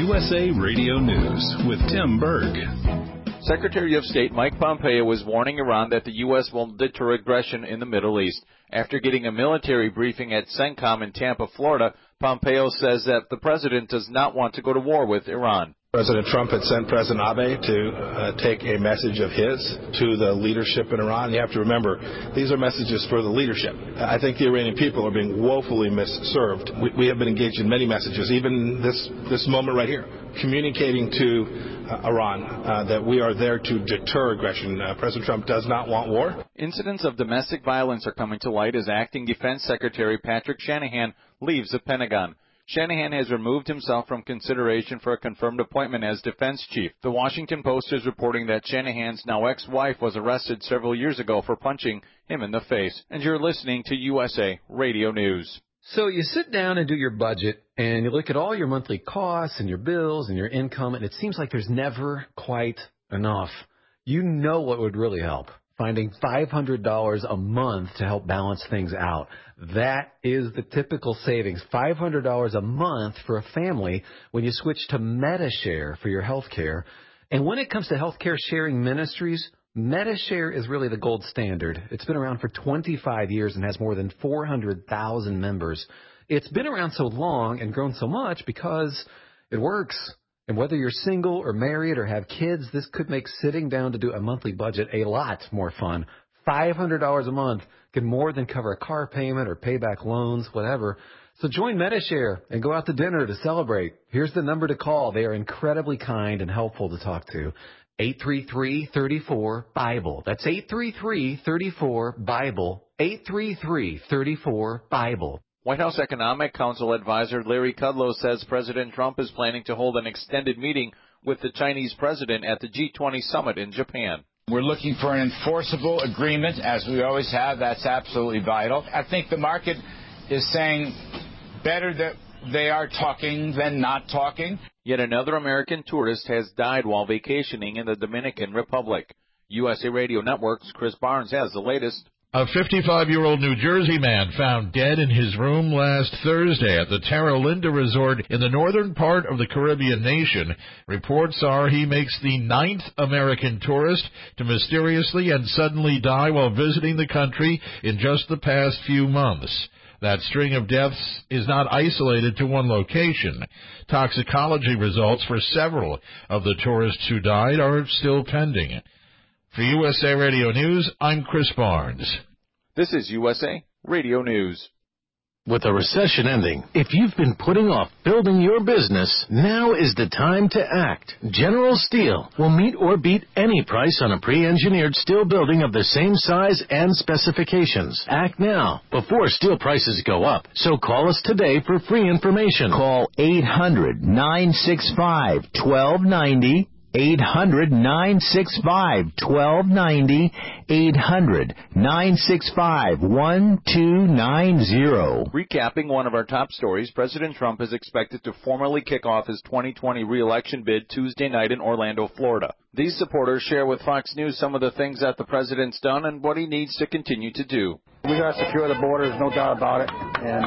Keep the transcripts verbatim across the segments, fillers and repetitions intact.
U S A Radio News with Tim Berg. Secretary of State Mike Pompeo is warning Iran that the U S will deter aggression in the Middle East. After getting a military briefing at CENTCOM in Tampa, Florida, Pompeo says that the president does not want to go to war with Iran. President Trump had sent President Abe to uh, take a message of his to the leadership in Iran. You have to remember, these are messages for the leadership. I think the Iranian people are being woefully misserved. We, we have been engaged in many messages, even this, this moment right here, communicating to uh, Iran uh, that we are there to deter aggression. Uh, President Trump does not want war. Incidents of domestic violence are coming to light as Acting Defense Secretary Patrick Shanahan leaves the Pentagon. Shanahan has removed himself from consideration for a confirmed appointment as defense chief. The Washington Post is reporting that Shanahan's now ex-wife was arrested several years ago for punching him in the face. And you're listening to U S A Radio News. So you sit down and do your budget, and you look at all your monthly costs and your bills and your income, and it seems like there's never quite enough. You know what would really help? Finding five hundred dollars a month to help balance things out. That is the typical savings, five hundred dollars a month for a family when you switch to Medi-Share for your health care. And when it comes to healthcare sharing ministries, Medi-Share is really the gold standard. It's been around for twenty-five years and has more than four hundred thousand members. It's been around so long and grown so much because it works. And whether you're single or married or have kids, this could make sitting down to do a monthly budget a lot more fun. five hundred dollars a month can more than cover a car payment or pay back loans, whatever. So join Medi-Share and go out to dinner to celebrate. Here's the number to call. They are incredibly kind and helpful to talk to. eight three three, three four, BIBLE. That's eight three three, three four, BIBLE. eight three three, three four, BIBLE. White House Economic Council advisor Larry Kudlow says President Trump is planning to hold an extended meeting with the Chinese president at the G twenty summit in Japan. We're looking for an enforceable agreement, as we always have. That's absolutely vital. I think the market is saying better that they are talking than not talking. Yet another American tourist has died while vacationing in the Dominican Republic. U S A Radio Network's Chris Barnes has the latest. A fifty-five-year-old New Jersey man found dead in his room last Thursday at the Terra Linda Resort in the northern part of the Caribbean nation. Reports are he makes the ninth American tourist to mysteriously and suddenly die while visiting the country in just the past few months. That string of deaths is not isolated to one location. Toxicology results for several of the tourists who died are still pending. For U S A Radio News, I'm Chris Barnes. This is U S A Radio News. With the recession ending, if you've been putting off building your business, now is the time to act. General Steel will meet or beat any price on a pre-engineered steel building of the same size and specifications. Act now before steel prices go up. So call us today for free information. Call eight hundred, nine six five, one two nine zero. eight hundred, nine six five, one two nine zero. eight hundred, nine six five, one two nine zero. Recapping one of our top stories, President Trump is expected to formally kick off his twenty twenty re-election bid Tuesday night in Orlando, Florida. These supporters share with Fox News some of the things that the president's done and what he needs to continue to do. We got to secure the borders, no doubt about it, and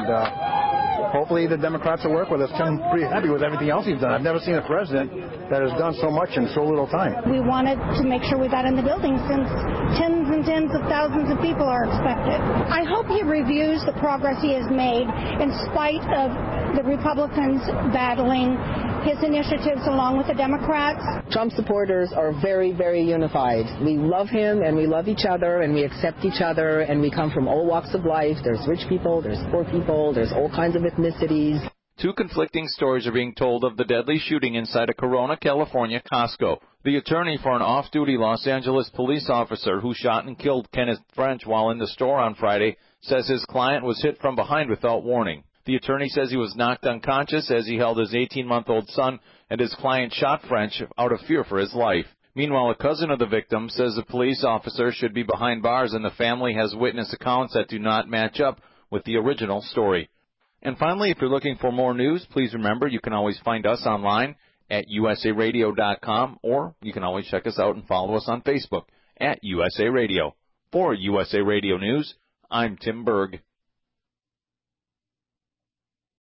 uh, hopefully the Democrats will work with us. I'm pretty happy with everything else he's done. I've never seen a president that has done so much in so little time. We wanted to make sure we got in the building since tens and tens of thousands of people are expected. I hope he reviews the progress he has made in spite of the Republicans battling his initiatives along with the Democrats. Trump supporters are very, very unified. We love him and we love each other and we accept each other and we come from all walks of life. There's rich people, there's poor people, there's all kinds of ethnicities. Two conflicting stories are being told of the deadly shooting inside a Corona, California Costco. The attorney for an off-duty Los Angeles police officer who shot and killed Kenneth French while in the store on Friday says his client was hit from behind without warning. The attorney says he was knocked unconscious as he held his eighteen-month-old son, and his client shot French out of fear for his life. Meanwhile, a cousin of the victim says the police officer should be behind bars, and the family has witness accounts that do not match up with the original story. And finally, if you're looking for more news, please remember you can always find us online at U S A radio dot com, or you can always check us out and follow us on Facebook at U S A Radio. For U S A Radio News, I'm Tim Berg.